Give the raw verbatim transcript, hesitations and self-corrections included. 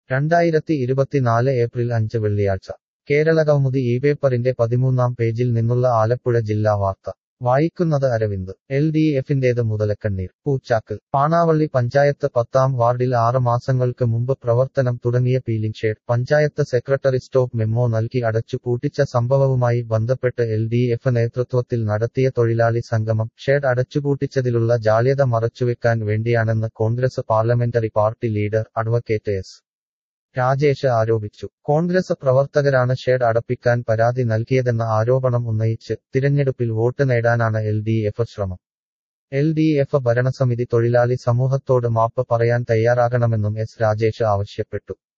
രണ്ടായിരത്തി ഇരുപത്തിനാല് ഏപ്രിൽ അഞ്ച് വെള്ളിയാഴ്ച കേരളകൗമുദി ഈ പേപ്പറിന്റെ പതിമൂന്നാം പേജിൽ നിന്നുള്ള ആലപ്പുഴ ജില്ലാ വാർത്ത വായിക്കുന്നത് അരവിന്ദ്. എൽ ഡി എഫിന്റേത് മുതലക്കണ്ണീർ. പൂച്ചാക്കൽ. പാണാവള്ളി പഞ്ചായത്ത് പത്താം വാർഡിൽ ആറ് മാസങ്ങൾക്ക് മുമ്പ് പ്രവർത്തനം തുടങ്ങിയ peeling shed panchayat secretary stop memo നൽകി അടച്ചു പൂട്ടിച്ച സംഭവവുമായി ബന്ധപ്പെട്ട് എൽ ഡി എഫ് നേതൃത്വത്തിൽ നടത്തിയ തൊഴിലാളി സംഗമം ഷെഡ് അടച്ചുപൂട്ടിച്ചതിലുള്ള ജാള്യത മറച്ചുവെക്കാൻ വേണ്ടിയാണെന്ന് Congress parliamentary party leader advocate S Rajesh ആരോപിച്ചു. കോൺഗ്രസ് പ്രവർത്തകരാണ് ഷെഡ് അടപ്പിക്കാൻ പരാതി നൽകിയതെന്ന ആരോപണം ഉന്നയിച്ച് തിരഞ്ഞെടുപ്പിൽ വോട്ട് നേടാനാണ് എൽ ഡി എഫ് ശ്രമം. എൽ ഡി എഫ് ഭരണസമിതി തൊഴിലാളി സമൂഹത്തോട് മാപ്പ് പറയാൻ തയ്യാറാകണമെന്നും എസ് രാജേഷ് ആവശ്യപ്പെട്ടു.